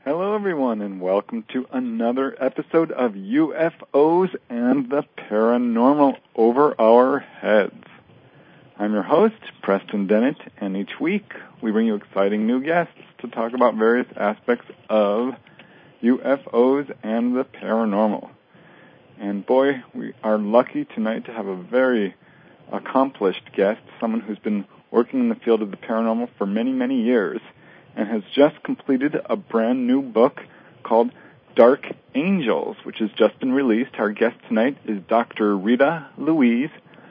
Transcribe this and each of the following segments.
Hello, everyone, and welcome to another episode of UFOs and the Paranormal Over Our Heads. I'm your host, Preston Dennett, and each week we bring you exciting new guests to talk about various aspects of UFOs and the paranormal. And boy, we are lucky tonight to have a very accomplished guest, someone who's been working in the field of the paranormal for many, many years, and has just completed a brand new book called Dark Angels, which has just been released. Our guest tonight is Dr. Rita Louise,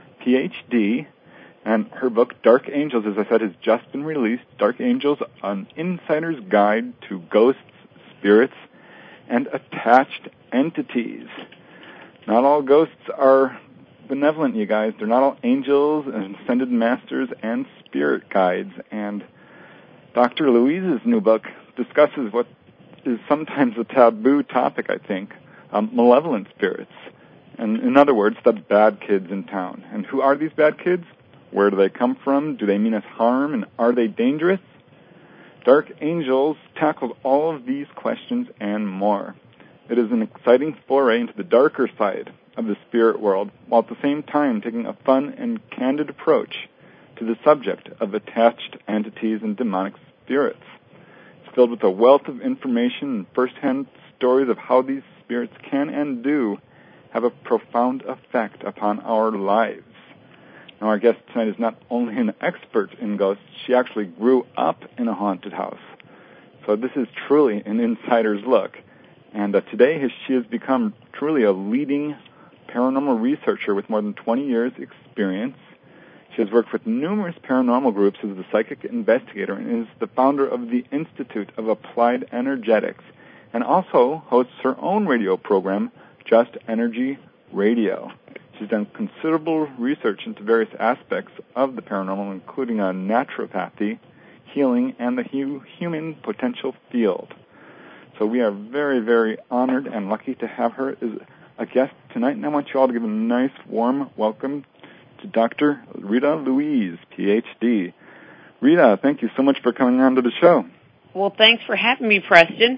Ph.D., and her book, Dark Angels, as I said, has just been released. Dark Angels, an insider's guide to ghosts, spirits, and attached entities. Not all ghosts are benevolent, you guys. They're not all angels and ascended masters and spirit guides. And Dr. Louise's new book discusses what is sometimes a taboo topic, I think, malevolent spirits. And in other words, the bad kids in town. And who are these bad kids? Where do they come from? Do they mean us harm? And are they dangerous? Dark Angels tackled all of these questions and more. It is an exciting foray into the darker side of the spirit world, while at the same time taking a fun and candid approach to the subject of attached entities and demonic spirits. It's filled with a wealth of information and first-hand stories of how these spirits can and do have a profound effect upon our lives. Now, our guest tonight is not only an expert in ghosts, she actually grew up in a haunted house. So this is truly an insider's look. And today she has become truly a leading paranormal researcher with more than 20 years' experience. She has worked with numerous paranormal groups as a psychic investigator and is the founder of the Institute of Applied Energetics, and also hosts her own radio program, Just Energy Radio. She's done considerable research into various aspects of the paranormal, including naturopathy, healing, and the human potential field. So we are very, very honored and lucky to have her as a guest tonight, and I want you all to give a nice, warm welcome to Dr. Rita Louise, Ph.D. Rita, thank you so much for coming on to the show. Well, thanks for having me, Preston.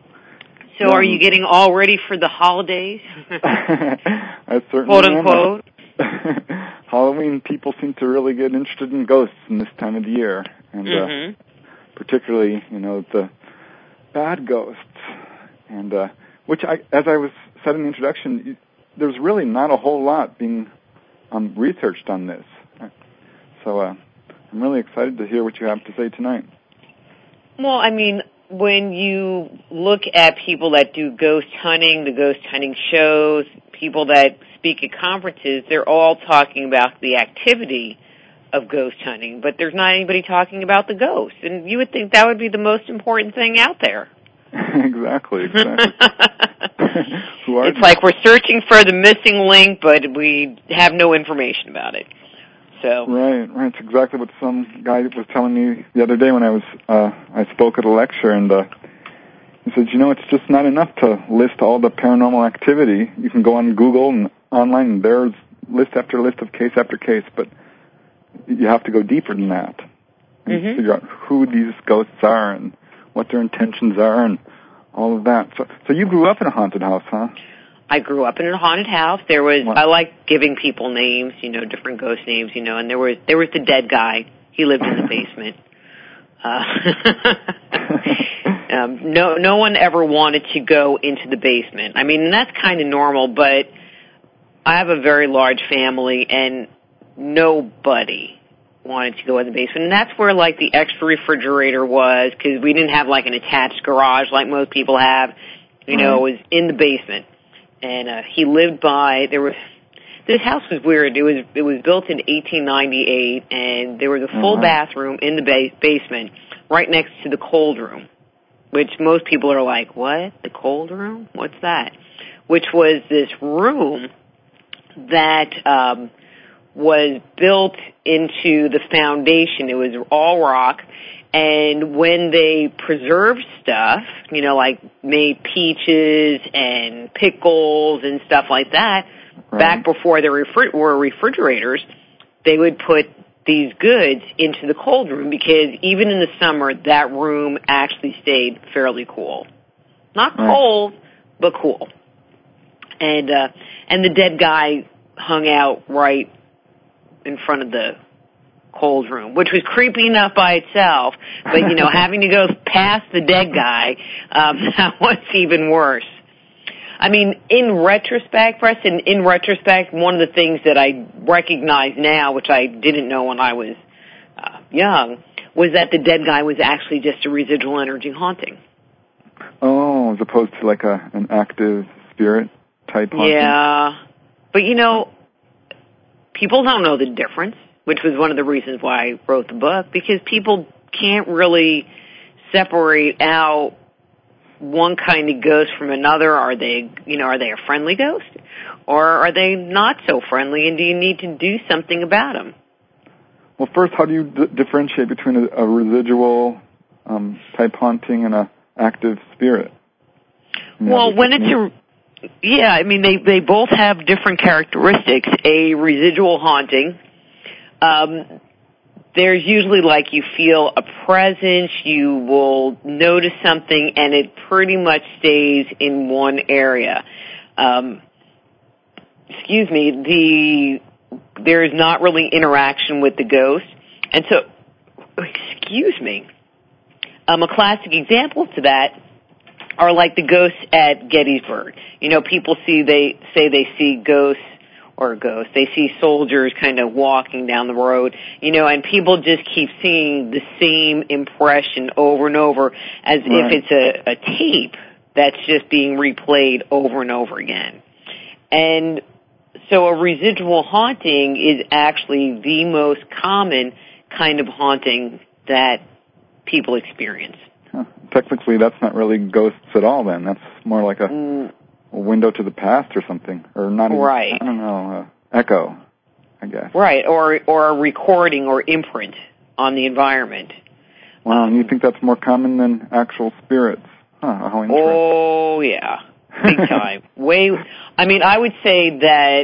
So are you getting all ready for the holidays? I certainly quote, unquote. Halloween, people seem to really get interested in ghosts in this time of the year. And particularly, the bad ghosts. And which, as I was said in the introduction, there's really not a whole lot being researched on this. So I'm really excited to hear what you have to say tonight. Well, I mean, when you look at people that do ghost hunting, the ghost hunting shows, people that speak at conferences, they're all talking about the activity of ghost hunting, but there's not anybody talking about the ghosts. And you would think that would be the most important thing out there. Exactly. It's like we're searching for the missing link, but we have no information about it. So Right. It's exactly what some guy was telling me the other day when I spoke at a lecture, and he said, it's just not enough to list all the paranormal activity. You can go on Google and online, and there's list after list of case after case, but you have to go deeper than that and figure out who these ghosts are and what their intentions are and all of that. So you grew up in a haunted house, huh? I grew up in a haunted house. I like giving people names, different ghost names, and there was the dead guy. He lived in the basement. No one ever wanted to go into the basement. I mean, that's kind of normal, but I have a very large family, and nobody wanted to go in the basement. And that's where, the extra refrigerator was, because we didn't have, an attached garage like most people have. It was in the basement. And he lived by, this house was weird. It was built in 1898, and there was a full bathroom in the basement right next to the cold room, which most people are like, what? The cold room? What's that? Which was this room that was built into the foundation. It was all rock. And when they preserved stuff, made peaches and pickles and stuff like that, back before there were refrigerators, they would put these goods into the cold room because even in the summer, that room actually stayed fairly cool. Not cold, but cool. And the dead guy hung out right in front of the cold room, which was creepy enough by itself, but, having to go past the dead guy, that was even worse. I mean, in retrospect, Preston, one of the things that I recognize now, which I didn't know when I was young, was that the dead guy was actually just a residual energy haunting. Oh, as opposed to like an active spirit type haunting? Yeah. But, people don't know the difference, which was one of the reasons why I wrote the book, because people can't really separate out one kind of ghost from another. Are they a friendly ghost, or are they not so friendly, and do you need to do something about them? Well, first, how do you differentiate between a residual type haunting and an active spirit? Well, when it's they both have different characteristics. A residual haunting, there's usually like you feel a presence, you will notice something, and it pretty much stays in one area. There is not really interaction with the ghost. And so, a classic example to that are like the ghosts at Gettysburg. People they see ghosts, they see soldiers kind of walking down the road, and people just keep seeing the same impression over and over as if it's a tape that's just being replayed over and over again. And so a residual haunting is actually the most common kind of haunting that people experience. Huh. Technically, that's not really ghosts at all then. That's more like a window to the past or something, or not even, right. I don't know, echo, I guess. Right, or a recording or imprint on the environment. Wow, and you think that's more common than actual spirits? Huh, how interesting. Oh, yeah, big time. I would say that,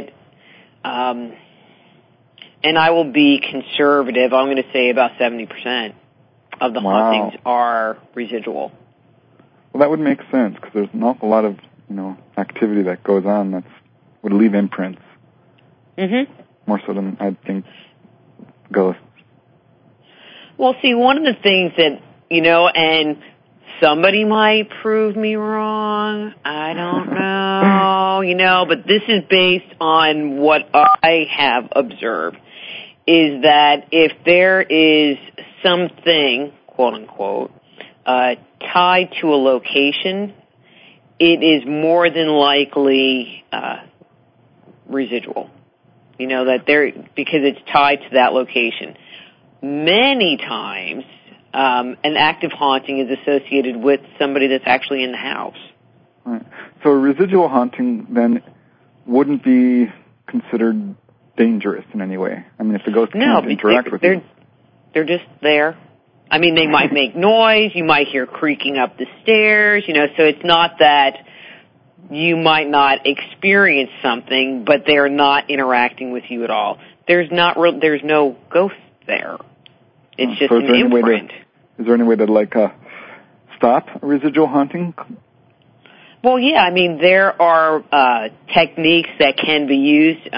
and I will be conservative, I'm going to say about 70% of the hauntings are residual. Well, that would make sense, because there's an awful lot of activity that goes on that would leave imprints. Mm-hmm. More so than, I think, ghosts. Well, see, one of the things that, and somebody might prove me wrong, I don't know, but this is based on what I have observed, is that if there is something, quote unquote, tied to a location, it is more than likely residual. Because it's tied to that location. Many times, an active haunting is associated with somebody that's actually in the house. Right. So a residual haunting then wouldn't be considered dangerous in any way. I mean, if the ghost can't interact with you. They're just there. I mean, they might make noise. You might hear creaking up the stairs. So it's not that you might not experience something, but they're not interacting with you at all. There's no ghost there. It's just an imprint. Is there any way to stop a residual haunting? Well, yeah. I mean, there are techniques that can be used.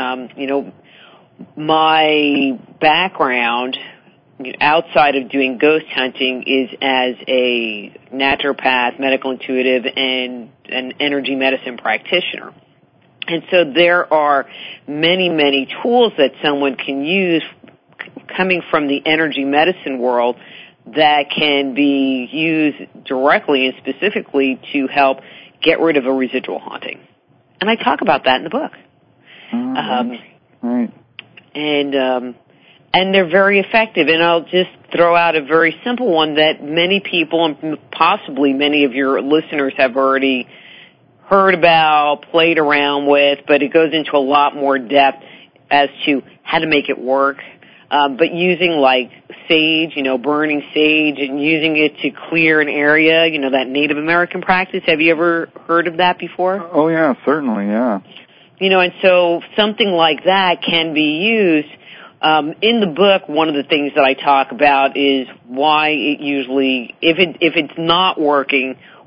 My background outside of doing ghost hunting is as a naturopath, medical intuitive, and an energy medicine practitioner. And so there are many, many tools that someone can use coming from the energy medicine world that can be used directly and specifically to help get rid of a residual haunting. And I talk about that in the book. Right. And they're very effective. And I'll just throw out a very simple one that many people, and possibly many of your listeners, have already heard about, played around with, but it goes into a lot more depth as to how to make it work. But using like sage, burning sage and using it to clear an area, that Native American practice. Have you ever heard of that before? Oh, yeah, certainly, yeah. And so something like that can be used. In the book, one of the things that I talk about is why it usually, if it's not working,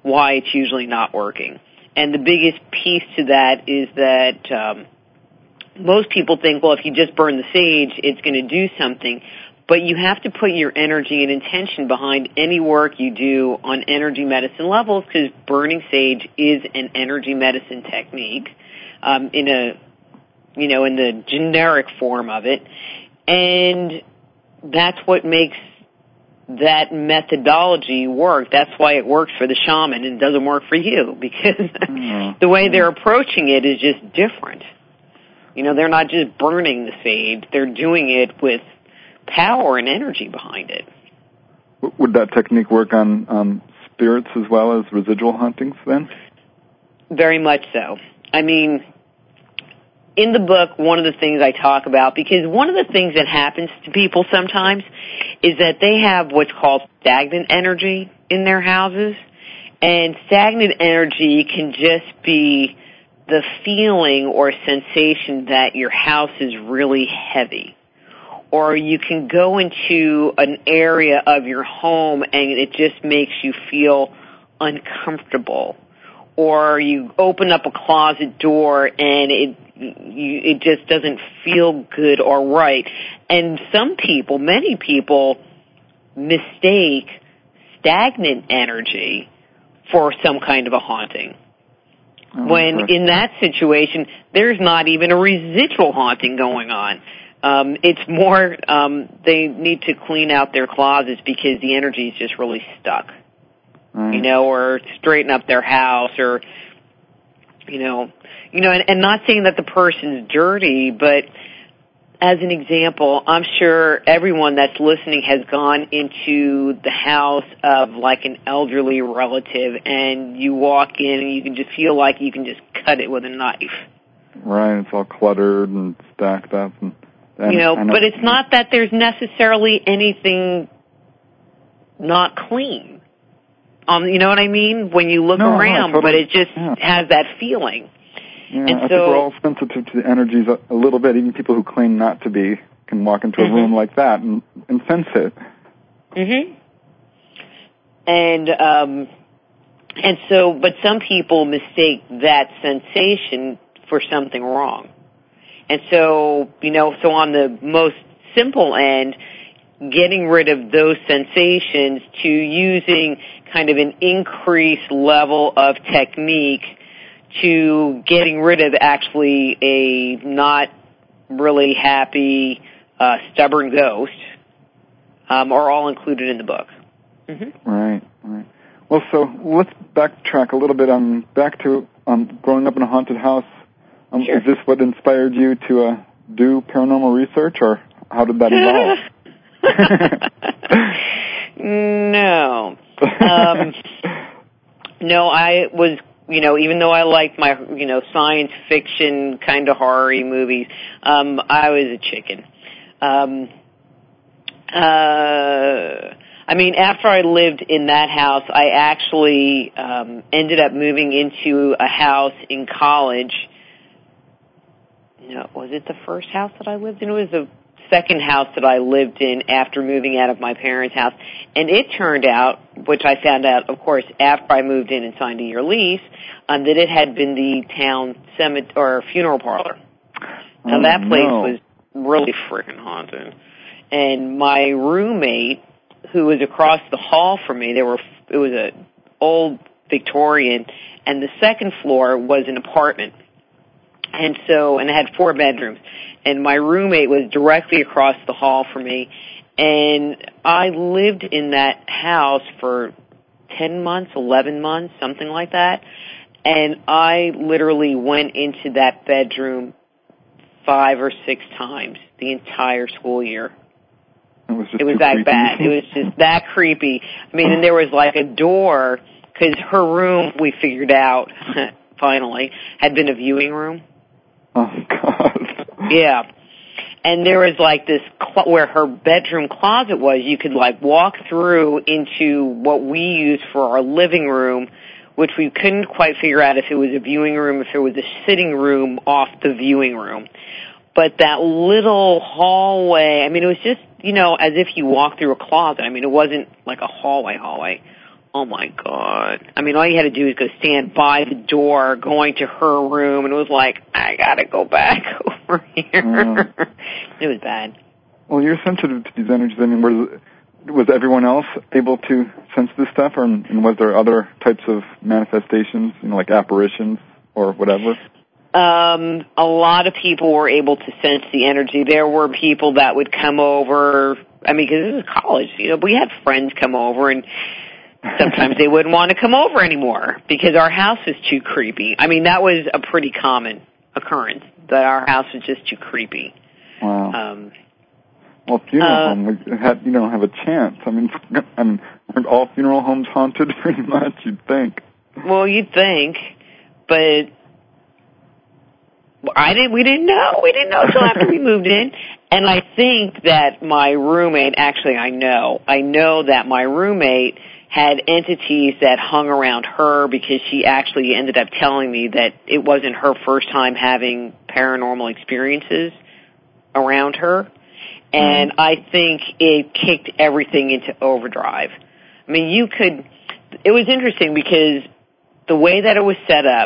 why it's usually not working. And the biggest piece to that is that most people think, well, if you just burn the sage, it's going to do something. But you have to put your energy and intention behind any work you do on energy medicine levels, because burning sage is an energy medicine technique in the generic form of it. And that's what makes that methodology work. That's why it works for the shaman and doesn't work for you, because the way they're approaching it is just different. They're not just burning the sage. They're doing it with power and energy behind it. Would that technique work on spirits as well as residual hauntings then? Very much so. I mean, in the book, one of the things I talk about, because one of the things that happens to people sometimes is that they have what's called stagnant energy in their houses. And stagnant energy can just be the feeling or sensation that your house is really heavy. Or you can go into an area of your home and it just makes you feel uncomfortable. Or you open up a closet door and it just doesn't feel good or right. And many people mistake stagnant energy for some kind of a haunting. When in that situation, there's not even a residual haunting going on. It's more they need to clean out their closets because the energy is just really stuck, or straighten up their house, or and not saying that the person's dirty, but as an example, I'm sure everyone that's listening has gone into the house of like an elderly relative, and you walk in and you can just feel like you can just cut it with a knife. Right, it's all cluttered and stacked up. But it's not that there's necessarily anything not clean. You know what I mean? When you look around, totally, but it just has that feeling. Yeah, and I think we're all sensitive to the energies a little bit. Even people who claim not to be can walk into a room like that and sense it. Mm-hmm. But some people mistake that sensation for something wrong. And so on the most simple end, getting rid of those sensations to using kind of an increased level of technique to getting rid of actually a not really happy, stubborn ghost, are all included in the book. Mm-hmm. Right. Well, so let's backtrack a little bit back to growing up in a haunted house. Sure. Is this what inspired you to do paranormal research, or how did that evolve? No. No, I was, even though I liked my, science fiction kind of horror-y movies, I was a chicken. After I lived in that house, I actually ended up moving into a house in college. No, was it the first house that I lived in? It was the second house that I lived in after moving out of my parents' house. And it turned out, which I found out, of course, after I moved in and signed a year lease, that it had been the town cemetery or funeral parlor. Now, that place was really freaking haunted. And my roommate, who was across the hall from me, it was an old Victorian, and the second floor was an apartment. And it had 4 bedrooms. And my roommate was directly across the hall from me. And I lived in that house for 10 months, 11 months, something like that. And I literally went into that bedroom 5 or 6 times the entire school year. It was that bad. It was just that creepy. And there was like a door, because her room, we figured out, finally, had been a viewing room. Oh, God. Yeah. And there was like this, where her bedroom closet was, you could like walk through into what we used for our living room, which we couldn't quite figure out if it was a viewing room, if it was a sitting room off the viewing room. But that little hallway, it was just, as if you walk through a closet. It wasn't like a hallway. Oh, my God. I mean, all you had to do was go stand by the door going to her room, and it was like, I got to go back over here. It was bad. Well, you're sensitive to these energies. I mean, was everyone else able to sense this stuff, and was there other types of manifestations, like apparitions or whatever? A lot of people were able to sense the energy. There were people that would come over. I mean, because this is college, we had friends come over, and sometimes they wouldn't want to come over anymore because our house was too creepy. I mean, that was a pretty common occurrence, that our house was just too creepy. Wow. Well, funeral home, you don't have a chance. I mean, aren't all funeral homes haunted pretty much, you'd think? Well, you'd think, but we didn't know until after we moved in. And I think that my roommate, actually I know that my roommate had entities that hung around her because she actually ended up telling me that it wasn't her first time having paranormal experiences around her. And I think it kicked everything into overdrive. I mean, it was interesting because the way that it was set up,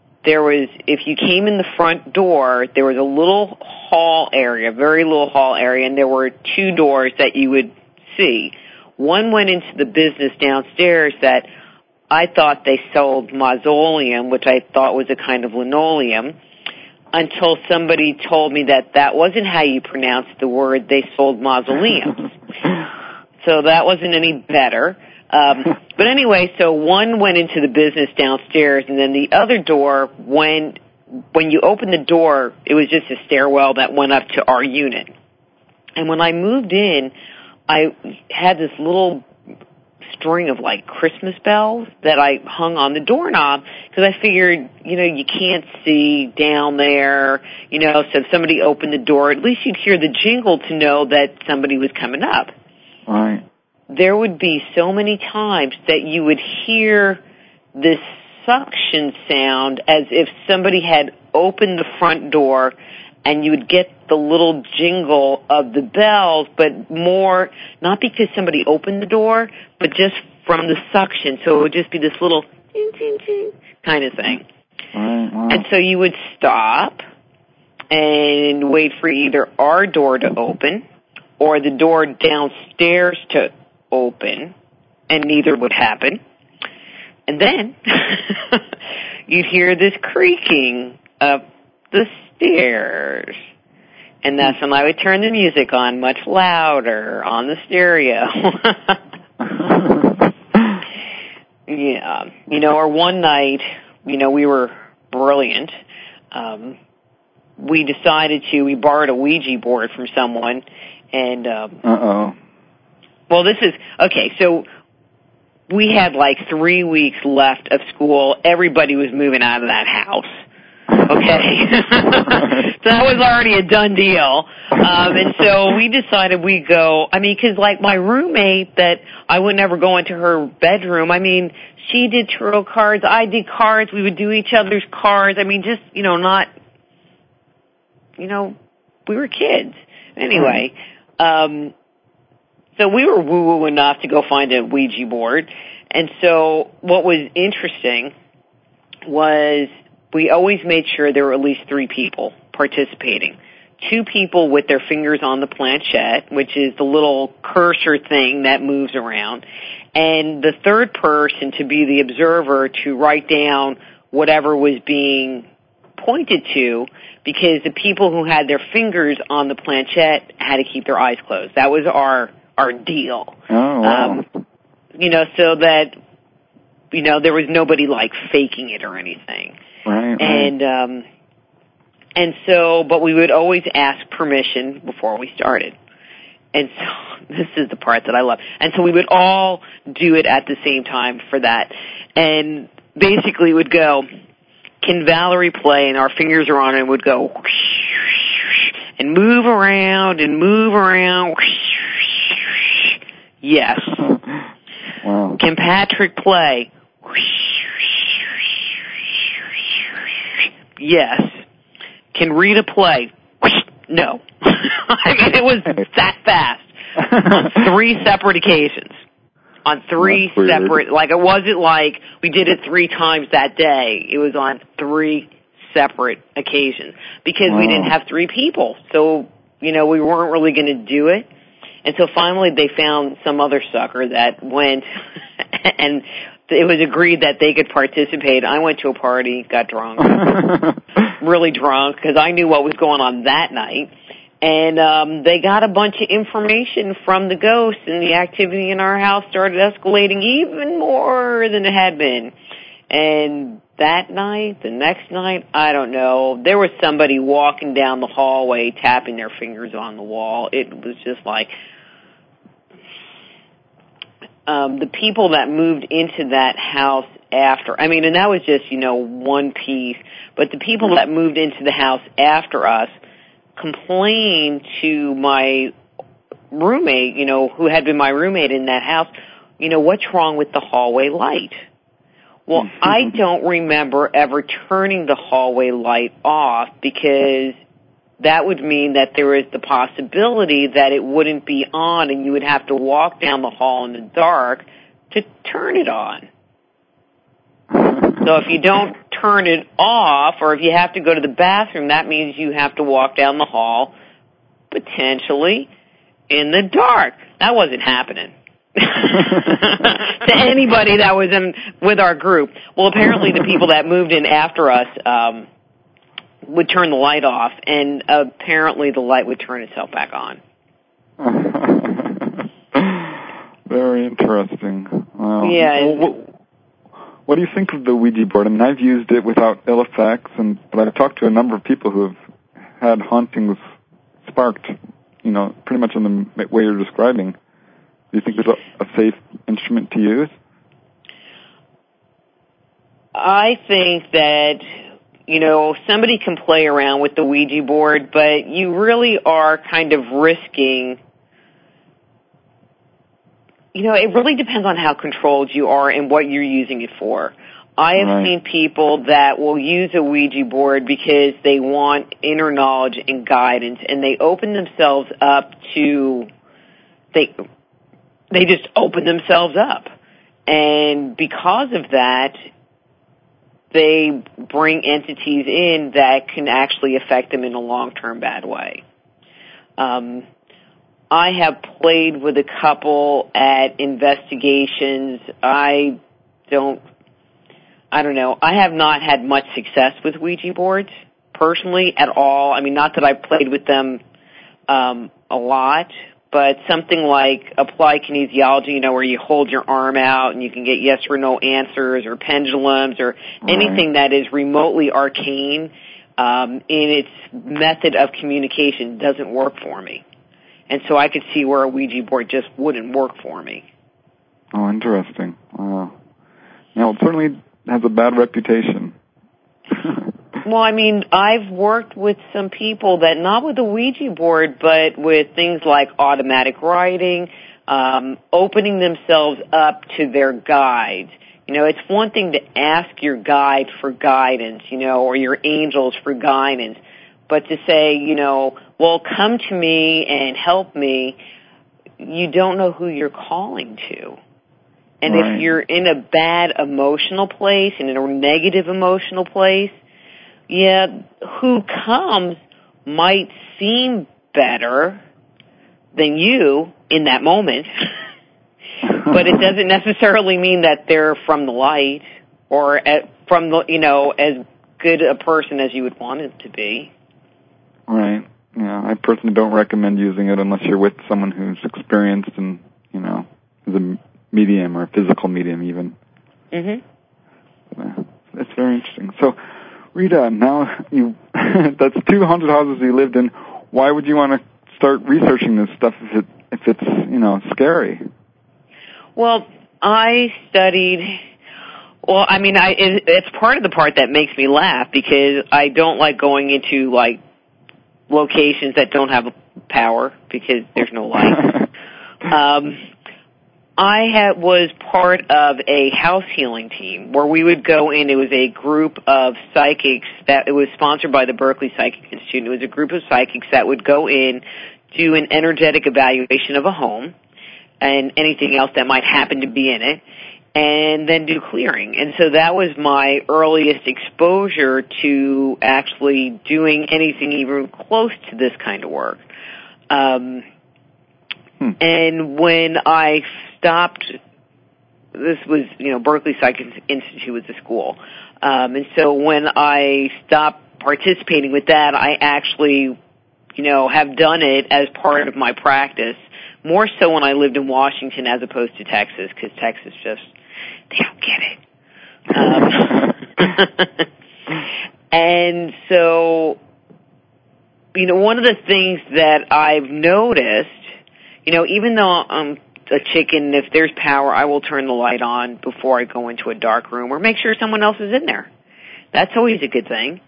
if you came in the front door, there was a little hall area, very little hall area, and there were two doors that you would see. One went into the business downstairs that I thought they sold mausoleum, which I thought was a kind of linoleum, until somebody told me that wasn't how you pronounced the word. They sold mausoleums. So that wasn't any better. But anyway, so one went into the business downstairs, and then the other door, when you opened the door, it was just a stairwell that went up to our unit. And when I moved in, I had this little string of Christmas bells that I hung on the doorknob because I figured, you can't see down there, so if somebody opened the door, at least you'd hear the jingle to know that somebody was coming up. Right. There would be so many times that you would hear this suction sound as if somebody had opened the front door, and you would get the little jingle of the bells, but more, not because somebody opened the door, but just from the suction. So it would just be this little ding, ding, ding kind of thing. Right, wow. And so you would stop and wait for either our door to open or the door downstairs to open, and neither would happen. And then you'd hear this creaking up the stairs. And that's when I would turn the music on much louder on the stereo. Yeah. Or one night, we were brilliant. We borrowed a Ouija board from someone, and well, so we had 3 weeks left of school. Everybody was moving out of that house. Okay. So that was already a done deal. And so we decided we'd go, because my roommate that I would never go into her bedroom, she did tarot cards, I did cards, we would do each other's cards. Just, not, we were kids. Anyway, so we were woo-woo enough to go find a Ouija board. And so what was interesting was we always made sure there were at least 3 people participating. 2 people with their fingers on the planchette, which is the little cursor thing that moves around, and the third person to be the observer to write down whatever was being pointed to, because the people who had their fingers on the planchette had to keep their eyes closed. That was our deal. Oh, wow. So that, there was nobody faking it or anything. Right. And so, but we would always ask permission before we started. And so, this is the part that I love. And so we would all do it at the same time for that. And basically would go, can Valerie play? And our fingers are on it and would go, and move around and move around. Yes. Wow. Can Patrick play? Yes. Can Rita play? No. It was that fast on 3 separate occasions. on 3 separate, like it wasn't like we did it 3 times that day. It was on 3 separate occasions because we didn't have 3 people. So, we weren't really going to do it. And so finally they found some other sucker that went and it was agreed that they could participate. I went to a party, got drunk, really drunk because I knew what was going on that night. And they got a bunch of information from the ghosts, and the activity in our house started escalating even more than it had been. And that night, the next night, I don't know, there was somebody walking down the hallway tapping their fingers on the wall. It was just like the people that moved into that house after, and that was just, one piece, but the people that moved into the house after us complained to my roommate, who had been my roommate in that house, what's wrong with the hallway light? Well, I don't remember ever turning the hallway light off because that would mean that there is the possibility that it wouldn't be on and you would have to walk down the hall in the dark to turn it on. So if you don't turn it off or if you have to go to the bathroom, that means you have to walk down the hall, potentially, in the dark. That wasn't happening. To anybody that was in with our group. Well, apparently the people that moved in after us would turn the light off, and apparently the light would turn itself back on. Very interesting. Wow. Yeah. What do you think of the Ouija board? I've used it without ill effects, but I've talked to a number of people who have had hauntings sparked, pretty much in the way you're describing. Do you think it's a safe instrument to use? I think that, somebody can play around with the Ouija board, but you really are kind of risking, it really depends on how controlled you are and what you're using it for. I have seen people that will use a Ouija board because they want inner knowledge and guidance, and they open themselves up to, they just open themselves up. And because of that, they bring entities in that can actually affect them in a long-term bad way. I have played with a couple at investigations. I don't know. I have not had much success with Ouija boards, personally, at all. Not that I've played with them a lot, but something like applied kinesiology, where you hold your arm out and you can get yes or no answers, or pendulums, or anything that is remotely arcane in its method of communication doesn't work for me. And so I could see where a Ouija board just wouldn't work for me. Oh, interesting. Wow. Now, it certainly has a bad reputation. Well, I've worked with some people that, not with a Ouija board, but with things like automatic writing, opening themselves up to their guides. It's one thing to ask your guide for guidance, or your angels for guidance, but to say, well, come to me and help me, you don't know who you're calling to. And if you're in a bad emotional place, in a negative emotional place, who comes might seem better than you in that moment, but it doesn't necessarily mean that they're from the light or from the, as good a person as you would want it to be. Right. Yeah, I personally don't recommend using it unless you're with someone who's experienced and, is a medium or a physical medium even. Mm-hmm. It's very interesting. So, Rita, now that's 2 haunted houses you lived in. Why would you want to start researching this stuff if it's scary? Well, I studied. Well, it's part of the part that makes me laugh because I don't like going into locations that don't have power because there's no light. I was part of a house healing team where we would go in. It was a group of psychics it was sponsored by the Berkeley Psychic Institute. It was a group of psychics that would go in, do an energetic evaluation of a home, and anything else that might happen to be in it, and then do clearing. And so that was my earliest exposure to actually doing anything even close to this kind of work. And when I stopped, this was, Berkeley Psych Institute was the school. And so when I stopped participating with that, I actually, have done it as part of my practice, more so when I lived in Washington as opposed to Texas, because Texas just, they don't get it. And so, one of the things that I've noticed, even though I'm a chicken, if there's power, I will turn the light on before I go into a dark room or make sure someone else is in there. That's always a good thing.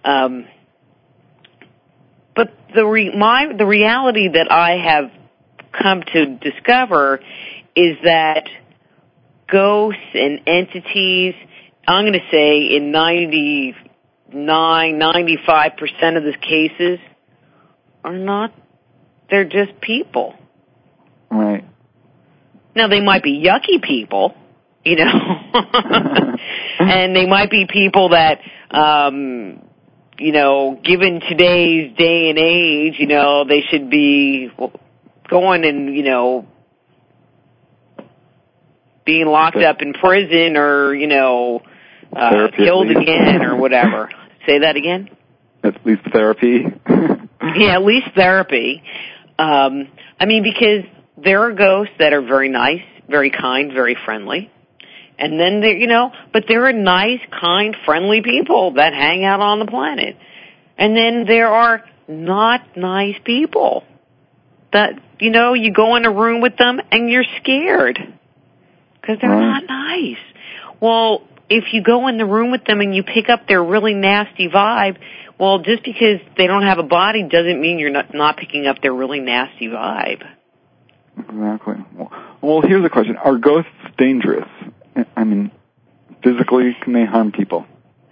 But the reality that I have come to discover is that ghosts and entities, I'm going to say in 95% of the cases, are not, they're just people. Right. Now, they might be yucky people, and they might be people that, given today's day and age, they should be going and, being locked up in prison or, killed again or whatever. Say that again? At least therapy. Yeah, at least therapy. Because there are ghosts that are very nice, very kind, very friendly. And then, but there are nice, kind, friendly people that hang out on the planet. And then there are not nice people that, you go in a room with them and you're scared because they're not nice. Well, if you go in the room with them and you pick up their really nasty vibe, well, just because they don't have a body doesn't mean you're not picking up their really nasty vibe. Exactly. Well, here's a question. Are ghosts dangerous? Physically, can they harm people?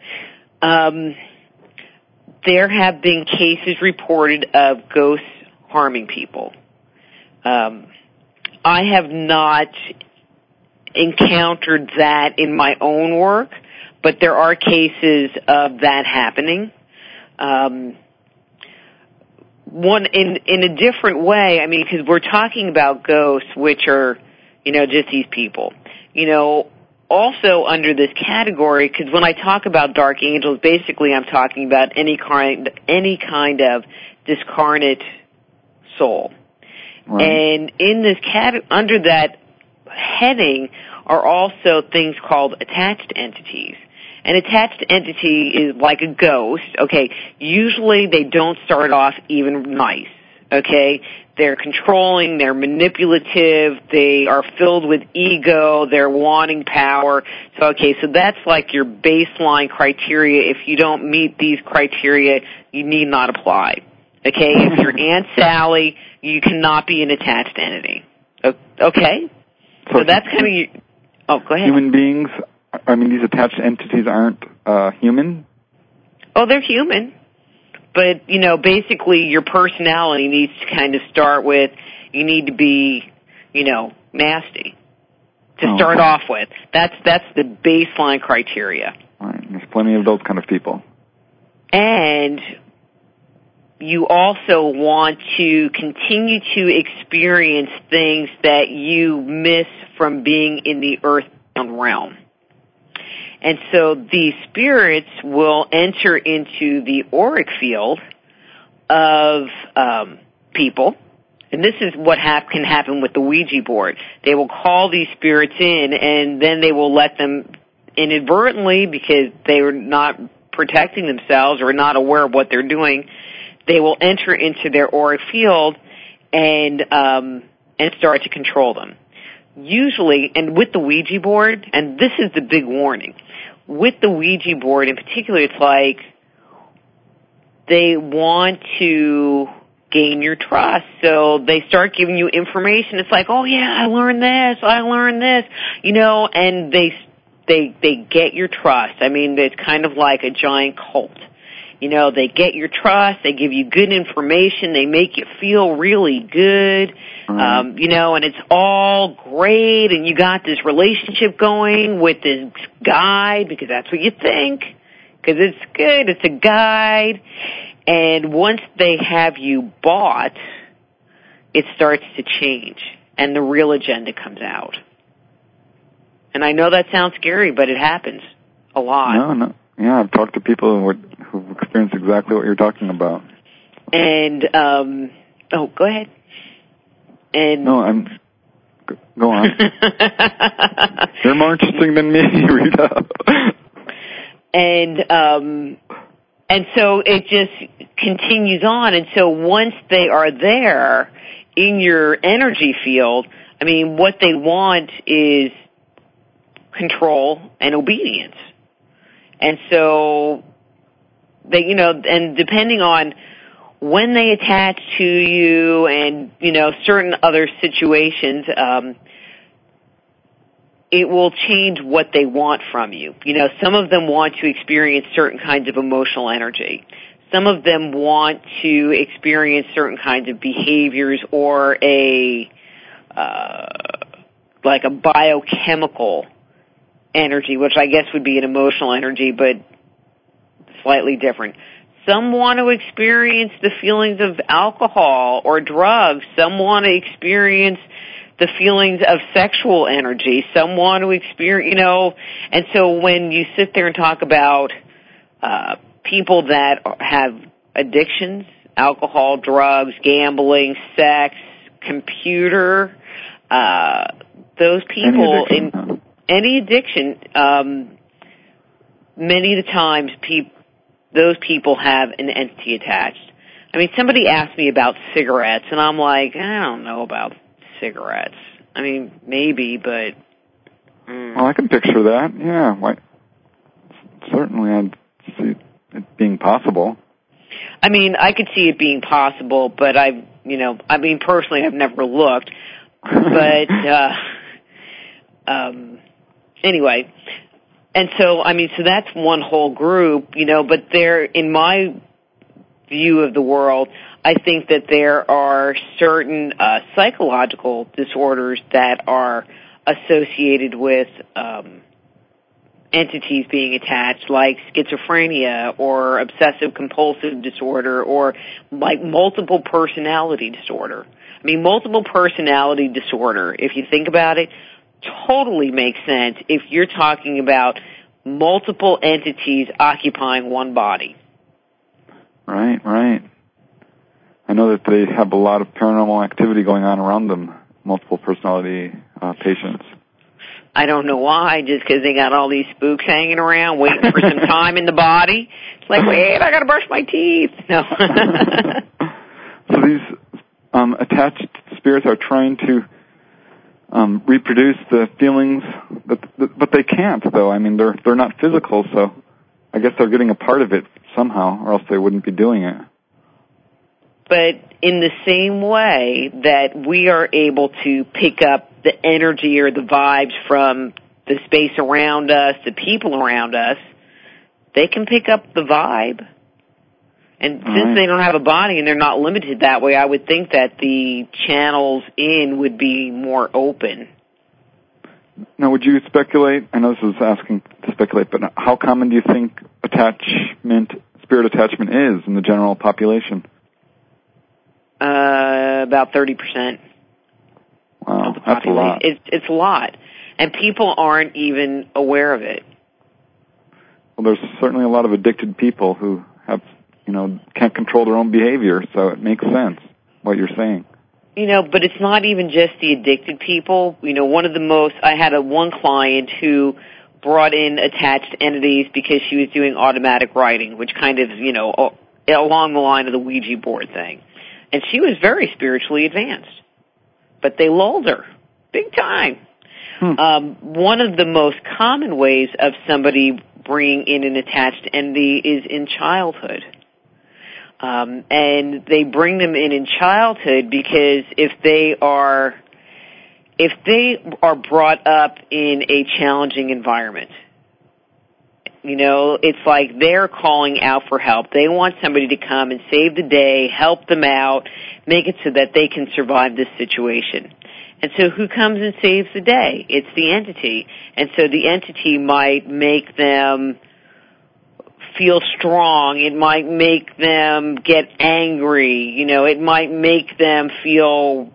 There have been cases reported of ghosts harming people. I have not encountered that in my own work, but there are cases of that happening. One in a different way, because we're talking about ghosts, which are, just these people. Also under this category, because when I talk about dark angels, basically I'm talking about any kind of discarnate soul. Right. And in this under that heading are also things called attached entities. An attached entity is like a ghost, okay? Usually they don't start off even nice, okay? They're controlling, they're manipulative, they are filled with ego, they're wanting power. So that's like your baseline criteria. If you don't meet these criteria, you need not apply, okay? If you're Aunt Sally, you cannot be an attached entity, okay? So that's kind of go ahead. Human beings, these attached entities aren't human? Oh, they're human. But, basically your personality needs to kind of start with, you need to be, nasty to start off with. That's the baseline criteria. Right. There's plenty of those kind of people. And you also want to continue to experience things that you miss from being in the earthbound realm. And so these spirits will enter into the auric field of people. And this is what can happen with the Ouija board. They will call these spirits in, and then they will let them inadvertently, because they are not protecting themselves or not aware of what they're doing, they will enter into their auric field and start to control them. Usually, and with the Ouija board, and this is the big warning, with the Ouija board in particular, it's like they want to gain your trust. So they start giving you information. It's like, oh yeah, I learned this, and they get your trust. It's kind of like a giant cult. They get your trust, they give you good information, they make you feel really good, and it's all great, and you got this relationship going with this guide, because that's what you think, because it's good, it's a guide, and once they have you bought, it starts to change, and the real agenda comes out. And I know that sounds scary, but it happens a lot. No. Yeah, I've talked to people who've experienced exactly what you're talking about. And, go ahead. And No, go on. You're more interesting than me, Rita. And so it just continues on. And so once they are there in your energy field, what they want is control and obedience. And so they, and depending on when they attach to you and, certain other situations, it will change what they want from you. Some of them want to experience certain kinds of emotional energy. Some of them want to experience certain kinds of behaviors or like a biochemical energy, which I guess would be an emotional energy, but slightly different. Some want to experience the feelings of alcohol or drugs. Some want to experience the feelings of sexual energy. Some want to experience, and so when you sit there and talk about people that have addictions, alcohol, drugs, gambling, sex, computer, those people in any addiction, many of the times those people have an entity attached. Somebody asked me about cigarettes, and I'm like, I don't know about cigarettes. Maybe, but... Well, I can picture that, yeah. Certainly I'd see it being possible. I could see it being possible, but personally I've never looked. But, anyway, and so, so that's one whole group, but there, in my view of the world, I think that there are certain psychological disorders that are associated with entities being attached, like schizophrenia or obsessive-compulsive disorder or like multiple personality disorder. Multiple personality disorder, if you think about it, totally makes sense if you're talking about multiple entities occupying one body. Right. I know that they have a lot of paranormal activity going on around them, multiple personality patients. I don't know why, just because they got all these spooks hanging around waiting for some time in the body. It's like, wait, I got to brush my teeth. No. So these attached spirits are trying to reproduce the feelings, but they can't, though. They're not physical, so I guess they're getting a part of it somehow, or else they wouldn't be doing it. But in the same way that we are able to pick up the energy or the vibes from the space around us, the people around us, they can pick up the vibe. And since they don't have a body and they're not limited that way, I would think that the channels in would be more open. Now, would you speculate? I know this is asking to speculate, but how common do you think spirit attachment is in the general population? About 30%. Wow, that's a lot. It's a lot. And people aren't even aware of it. Well, there's certainly a lot of addicted people who have, can't control their own behavior, so it makes sense what you're saying. But it's not even just the addicted people. I had one client who brought in attached entities because she was doing automatic writing, which kind of, along the line of the Ouija board thing. And she was very spiritually advanced. But they lulled her, big time. One of the most common ways of somebody bringing in an attached entity is in childhood. And they bring them in childhood because if they are brought up in a challenging environment, You know, it's like they're calling out for help. They want somebody to come and save the day, help them out, make it so that they can survive this situation. And so who comes and saves the day? It's the entity. And so the entity might make them feel strong. It might make them get angry. You know, it might make them feel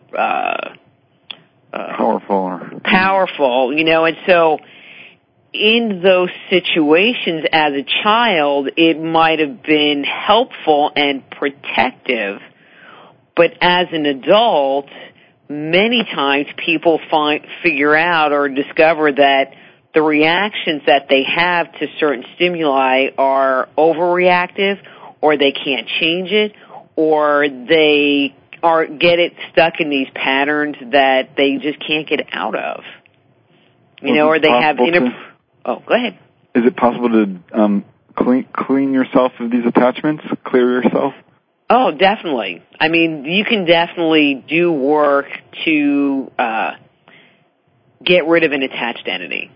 powerful, you know. And so in those situations as a child, it might have been helpful and protective. But as an adult, many times people figure out or discover that the reactions that they have to certain stimuli are overreactive, or they can't change it, or they get it stuck in these patterns that they just can't get out of. You know, or they have Oh, go ahead. Is it possible to clean yourself of these attachments, clear yourself? Oh, definitely. I mean, you can definitely do work to get rid of an attached entity.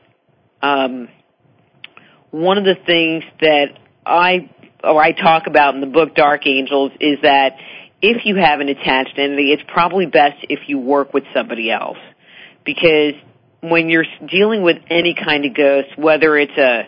One of the things that I talk about in the book Dark Angels is that if you have an attached entity, it's probably best if you work with somebody else, because when you're dealing with any kind of ghost, whether it's a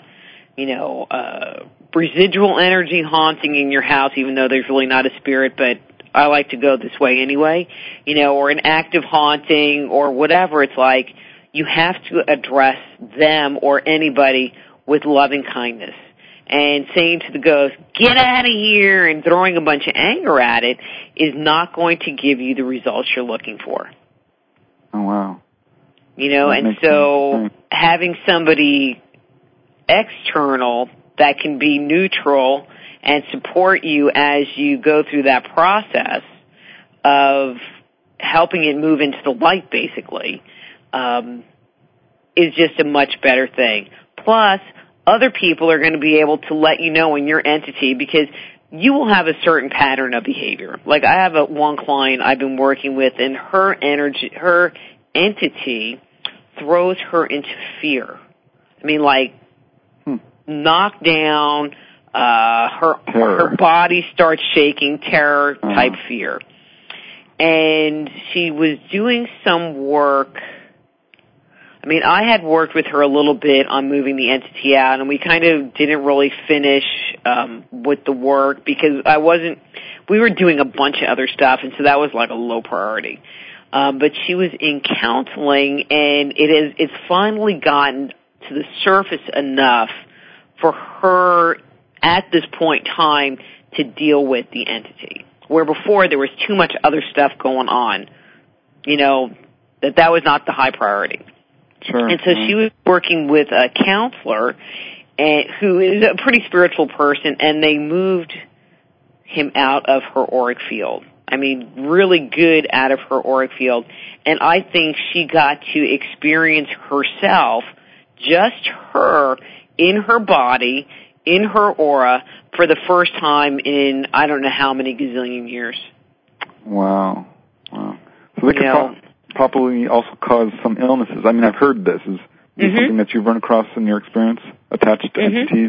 residual energy haunting in your house, even though there's really not a spirit, but I like to go this way anyway, you know, or an active haunting or whatever, it's like you have to address them or anybody with loving kindness. And saying to the ghost, get out of here, and throwing a bunch of anger at it is not going to give you the results you're looking for. Oh, wow. You know, and so having somebody external that can be neutral and support you as you go through that process of helping it move into the light, basically, is just a much better thing. Plus, other people are going to be able to let you know in your entity, because you will have a certain pattern of behavior. Like I have one client I've been working with, and her entity throws her into fear. I mean, like knocked down, her body starts shaking, terror type fear. And she was doing some work. I mean, I had worked with her a little bit on moving the entity out, and we kind of didn't really finish with the work because we were doing a bunch of other stuff, and so that was like a low priority. But she was in counseling, and it's finally gotten to the surface enough for her at this point in time to deal with the entity, where before there was too much other stuff going on, you know, that was not the high priority. Sure. And so she was working with a counselor who is a pretty spiritual person, and they moved him out of her auric field. I mean, really good out of her auric field. And I think she got to experience herself, just her, in her body, in her aura, for the first time in I don't know how many gazillion years. Wow. So they could probably also cause some illnesses. I mean, I've heard this. Is something that you've run across in your experience, attached entities?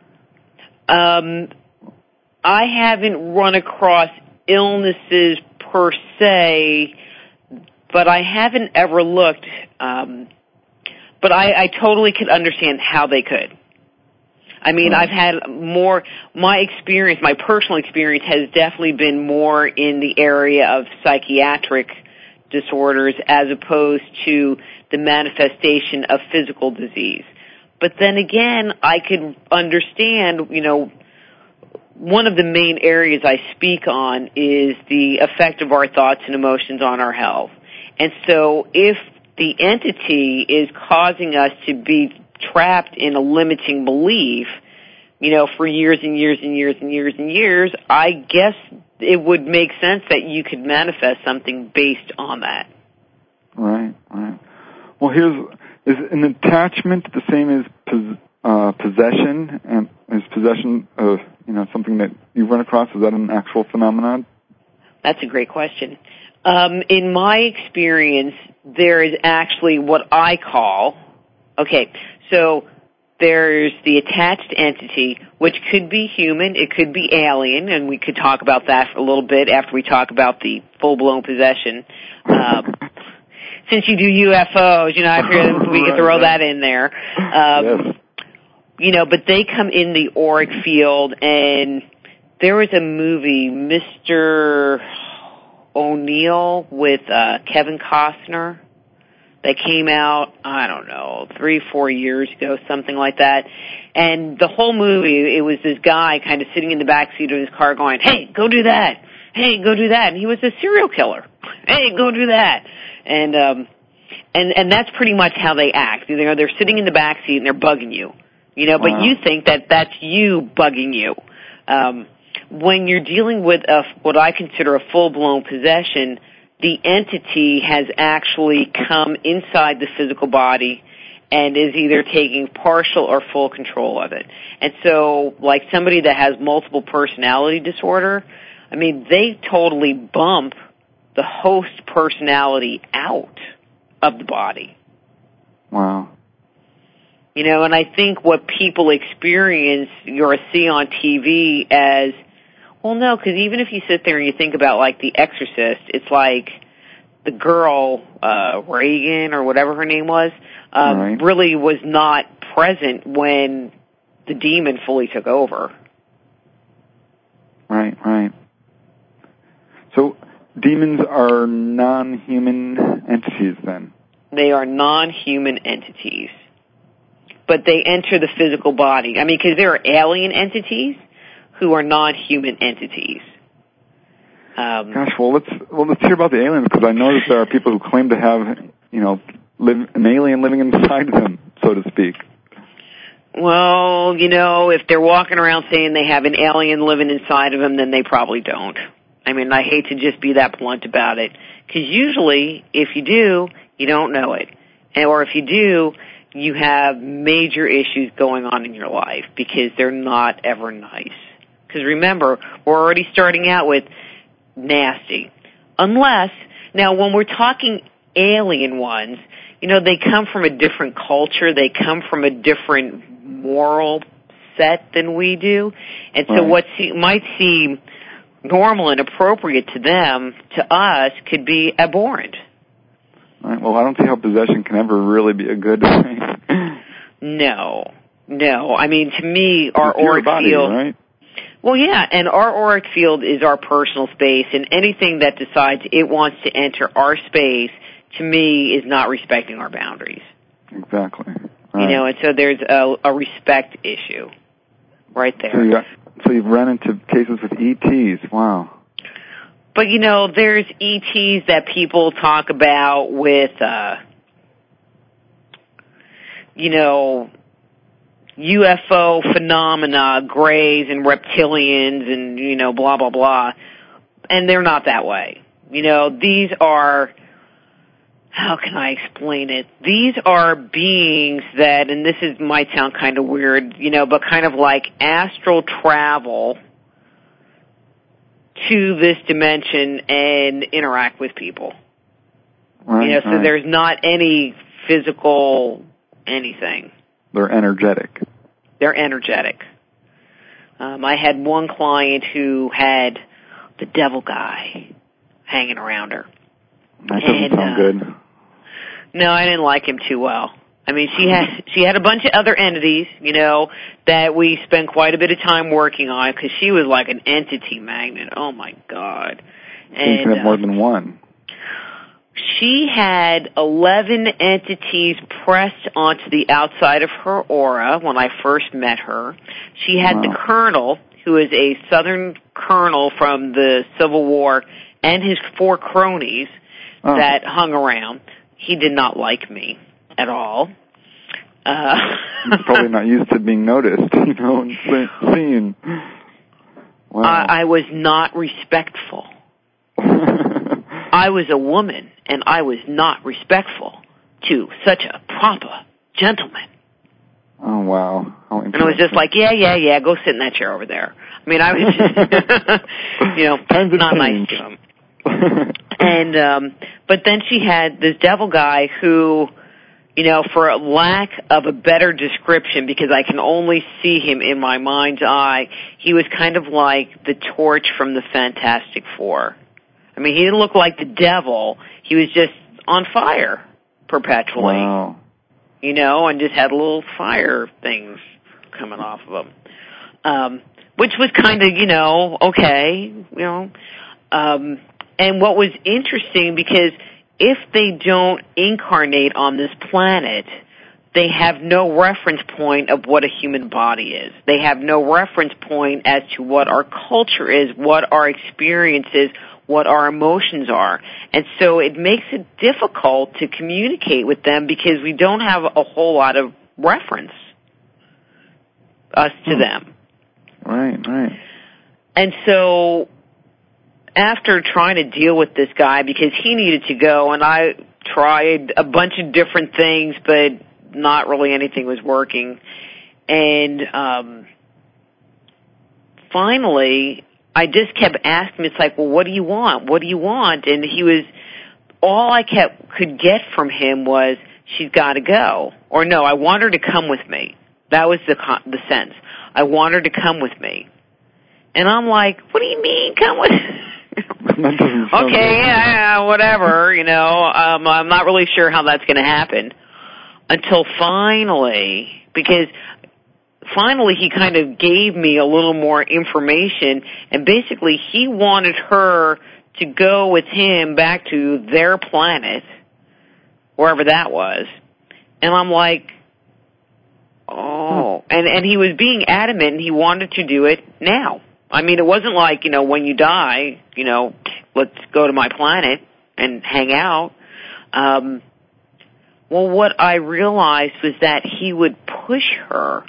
I haven't run across illnesses per se, but I haven't ever looked. But I totally could understand how they could. I mean, I've had my experience, my personal experience has definitely been more in the area of psychiatric disorders as opposed to the manifestation of physical disease. But then again, I could understand, you know, one of the main areas I speak on is the effect of our thoughts and emotions on our health. And so if the entity is causing us to be trapped in a limiting belief, you know, for years and years and years and years and years, I guess it would make sense that you could manifest something based on that. Right. Well, is an attachment the same as possession? And is possession, something that you've run across? Is that an actual phenomenon? That's a great question. In my experience, there is actually what I call, so there's the attached entity, which could be human, it could be alien, and we could talk about that for a little bit after we talk about the full-blown possession. Since you do UFOs, I figured we could throw that in there. Yes. But they come in the auric field, and there was a movie, Mr. O'Neill, with Kevin Costner, that came out, 3-4 years ago, something like that. And the whole movie, it was this guy kind of sitting in the backseat of his car going, hey, go do that. Hey, go do that. And he was a serial killer. Hey, go do that. And that's pretty much how they act. They're sitting in the backseat and they're bugging you. But Wow. you think that that's you bugging you. When you're dealing with what I consider a full-blown possession, the entity has actually come inside the physical body and is either taking partial or full control of it. And so, like somebody that has multiple personality disorder, they totally bump the host personality out of the body. Wow. And I think what people experience or see on TV as, well, no, because even if you sit there and you think about, like, The Exorcist, it's like the girl, Reagan or whatever her name was, Right. really was not present when the demon fully took over. Right. So demons are non-human entities then? They are non-human entities. But they enter the physical body. Because there are alien entities who are non-human entities. Gosh, let's hear about the aliens, because I notice there are people who claim to have, an alien living inside them, so to speak. Well, if they're walking around saying they have an alien living inside of them, then they probably don't. I hate to just be that blunt about it, because usually, if you do, you don't know it. Or if you do, you have major issues going on in your life, because they're not ever nice. Because remember, we're already starting out with nasty. Unless, now when we're talking alien ones, they come from a different culture, they come from a different moral set than we do. And so what might seem normal and appropriate to them, to us, could be abhorrent. Right. Well, I don't see how possession can ever really be a good thing. No. To me, our auric body, field... right? Well, yeah, and our auric field is our personal space, and anything that decides it wants to enter our space, to me, is not respecting our boundaries. Exactly. Right. And so there's a respect issue right there. So you've run into cases with ETs. Wow. But, there's ETs that people talk about with, UFO phenomena, grays and reptilians and, blah, blah, blah. And they're not that way. These are, how can I explain it? These are beings that, and this might sound kind of weird, but kind of like astral travel to this dimension and interact with people. Right, so there's not any physical anything. They're energetic. I had one client who had the devil guy hanging around her. That doesn't sound good. No, I didn't like him too well. She had a bunch of other entities, that we spent quite a bit of time working on, because she was like an entity magnet. Oh my God! So you can have more than one. She had 11 entities pressed onto the outside of her aura when I first met her. She had the colonel, who is a Southern colonel from the Civil War, and his 4 cronies that hung around. He did not like me at all. He's probably not used to being noticed, and seen. Wow. I was not respectful. I was a woman, and I was not respectful to such a proper gentleman. Oh, wow. How and I was just like, yeah, go sit in that chair over there. I was just, not nice to him. And, but then she had this devil guy who, for a lack of a better description, because I can only see him in my mind's eye, he was kind of like the Torch from the Fantastic Four. I mean, he didn't look like the devil. He was just on fire perpetually. Wow. And just had little fire things coming off of him. Which was kind of, okay, and what was interesting, because if they don't incarnate on this planet, they have no reference point of what a human body is. They have no reference point as to what our culture is, what our experience is, what our emotions are. And so it makes it difficult to communicate with them because we don't have a whole lot of reference, us to them. Right. And so after trying to deal with this guy, because he needed to go, and I tried a bunch of different things, but not really anything was working. And finally, I just kept asking him, it's like, well, what do you want? What do you want? And all I could get from him was, she's got to go. Or no, I want her to come with me. That was the sense. I want her to come with me. And I'm like, what do you mean, come with Okay, yeah, whatever, I'm not really sure how that's going to happen. Until finally, because finally he kind of gave me a little more information, and basically he wanted her to go with him back to their planet, wherever that was. And I'm like, oh. And he was being adamant, and he wanted to do it now. I mean, it wasn't like, when you die, let's go to my planet and hang out. Well, what I realized was that he would push her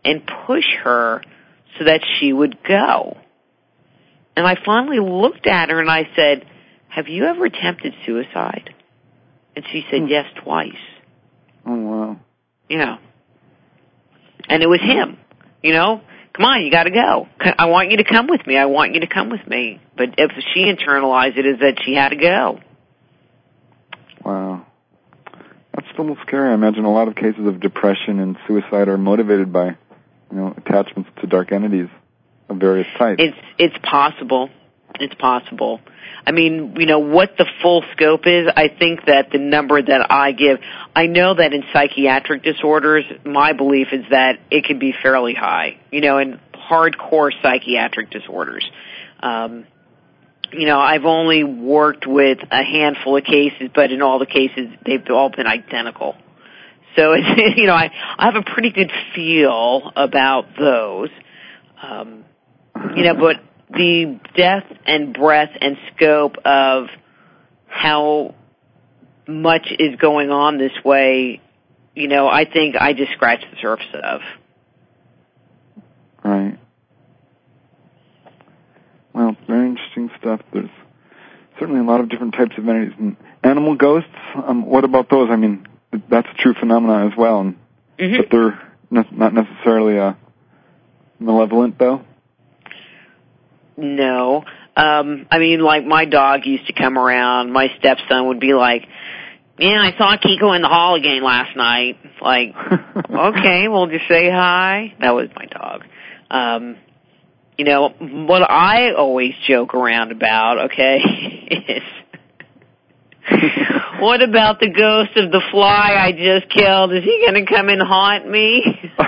so that she would go. And I finally looked at her and I said, have you ever attempted suicide? And she said, yes, twice. Oh, wow. Yeah. And it was him, Come on, you got to go. I want you to come with me. I want you to come with me. But if she internalized it, is that she had to go. Wow. That's a little scary. I imagine a lot of cases of depression and suicide are motivated by, attachments to dark entities of various types. It's possible. It's possible. I mean, what the full scope is, I think that the number that I give, I know that in psychiatric disorders, my belief is that it could be fairly high, in hardcore psychiatric disorders. I've only worked with a handful of cases, but in all the cases, they've all been identical. So, it's, I have a pretty good feel about those, but the depth and breadth and scope of how much is going on this way, I think I just scratched the surface of. Right. Well, very interesting stuff. There's certainly a lot of different types of entities. And animal ghosts, what about those? I mean, that's a true phenomenon as well. And, But they're not necessarily malevolent, though? No. I mean, like, my dog used to come around. My stepson would be like, yeah, I saw Kiko in the hall again last night. Like, okay, well, just say hi. That was my dog. What I always joke around about, okay, is what about the ghost of the fly I just killed? Is he going to come and haunt me?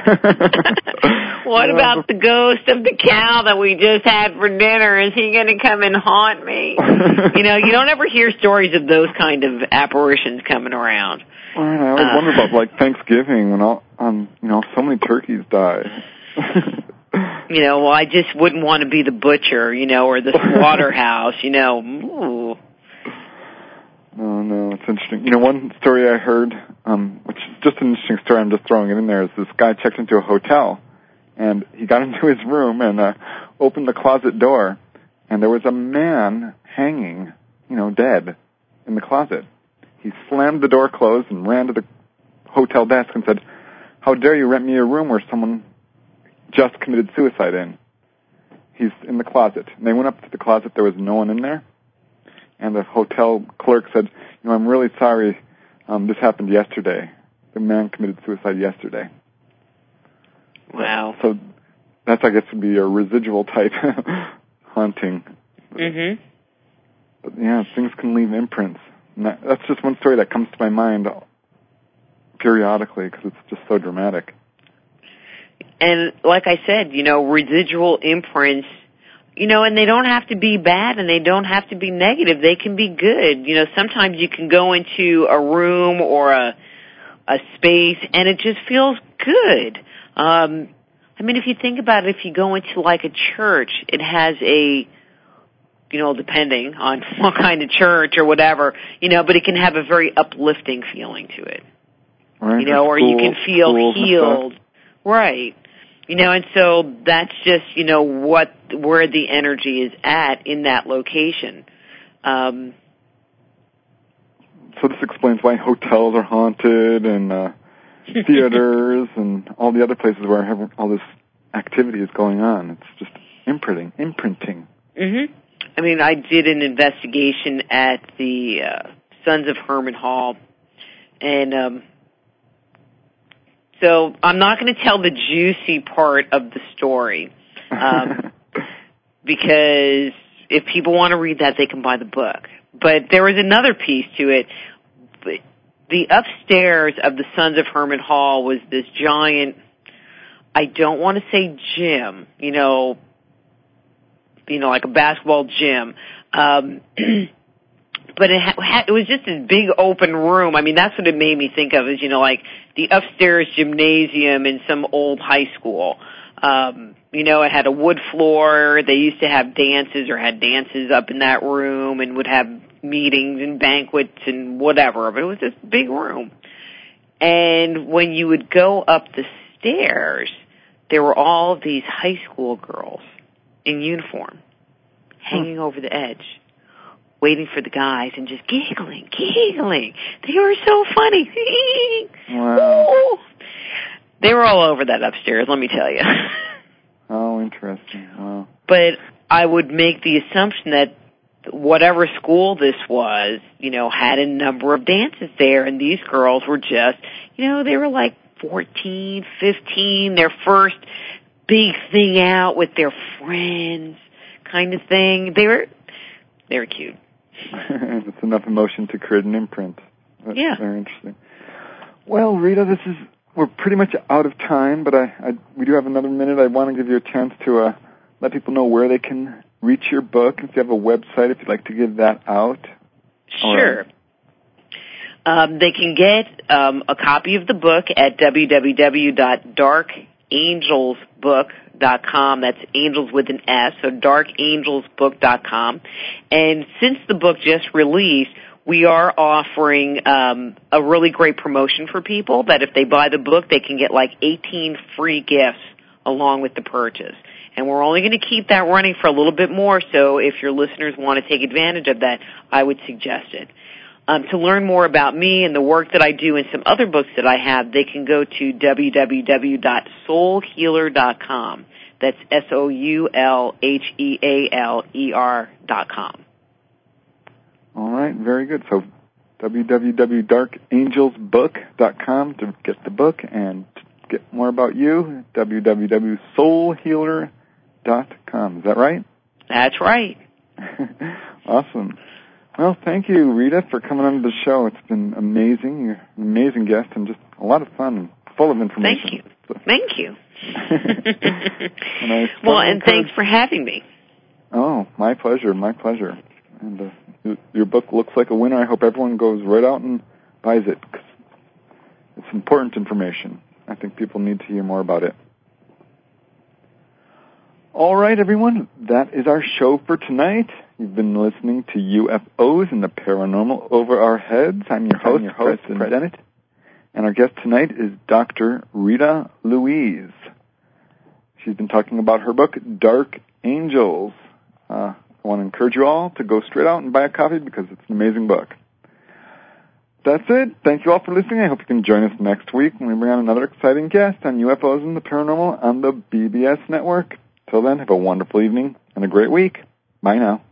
What about the ghost of the cow that we just had for dinner? Is he going to come and haunt me? You don't ever hear stories of those kind of apparitions coming around. I always wonder about, like, Thanksgiving when so many turkeys die. Well, I just wouldn't want to be the butcher, or the slaughterhouse, Ooh. No, it's interesting. One story I heard, which is just an interesting story, I'm just throwing it in there, is this guy checked into a hotel, and he got into his room and opened the closet door, and there was a man hanging, dead in the closet. He slammed the door closed and ran to the hotel desk and said, how dare you rent me a room where someone just committed suicide in? He's in the closet. And they went up to the closet. There was no one in there. And the hotel clerk said, I'm really sorry. This happened yesterday. the man committed suicide yesterday. Wow. So that's, I guess, would be a residual type haunting. Mm-hmm. But yeah, things can leave imprints. And that's just one story that comes to my mind periodically because it's just so dramatic. And like I said, residual imprints, and they don't have to be bad and they don't have to be negative. They can be good. Sometimes you can go into a room or a space and it just feels good. If you think about it, if you go into like a church, it has a, depending on what kind of church or whatever, but it can have a very uplifting feeling to it. Right. Or you can feel healed. Right. And so that's just, where the energy is at in that location. So this explains why hotels are haunted and theaters and all the other places where all this activity is going on. It's just imprinting. Mm-hmm. I did an investigation at the Sons of Herman Hall, and so I'm not going to tell the juicy part of the story, because if people want to read that, they can buy the book. But there was another piece to it. The upstairs of the Sons of Herman Hall was this giant, I don't want to say gym, like a basketball gym. But it was just this big open room. That's what it made me think of, is, like the upstairs gymnasium in some old high school. It had a wood floor. They used to have dances or had dances up in that room and would have meetings and banquets and whatever. But it was this big room. And when you would go up the stairs, there were all of these high school girls in uniform hanging over the edge, waiting for the guys and just giggling. They were so funny. Wow. They were all over that upstairs, let me tell you. Oh, interesting. Wow. But I would make the assumption that whatever school this was, had a number of dances there, and these girls were just, they were like 14, 15, their first big thing out with their friends kind of thing. They were cute. It's enough emotion to create an imprint. That's very interesting. Well, Rita, we're pretty much out of time, but we do have another minute. I want to give you a chance to let people know where they can reach your book. If you have a website, if you'd like to give that out. Sure. They can get a copy of the book at www.darkangelsbook.com. That's angels with an S, so darkangelsbook.com. And since the book just released, we are offering a really great promotion for people that if they buy the book, they can get like 18 free gifts along with the purchase. And we're only going to keep that running for a little bit more, so if your listeners want to take advantage of that, I would suggest it. To learn more about me and the work that I do and some other books that I have, they can go to www.soulhealer.com. That's SOULHEALER.com. All right, very good. So www.darkangelsbook.com to get the book and to get more about you, www.soulhealer.com. Is that right? That's right. Awesome. Well, thank you, Rita, for coming on the show. It's been amazing. You're an amazing guest and just a lot of fun and full of information. Thank you. Thank you. And thanks for having me. Oh, my pleasure, my pleasure. And your book looks like a winner. I hope everyone goes right out and buys it, because it's important information. I think people need to hear more about it. All right, everyone, that is our show for tonight. You've been listening to UFOs and the Paranormal Over Our Heads. I'm your host, Preston Dennett, and our guest tonight is Dr. Rita Louise. She's been talking about her book, Dark Angels. I want to encourage you all to go straight out and buy a copy because it's an amazing book. That's it. Thank you all for listening. I hope you can join us next week when we bring on another exciting guest on UFOs and the Paranormal on the BBS Network. Till then, have a wonderful evening and a great week. Bye now.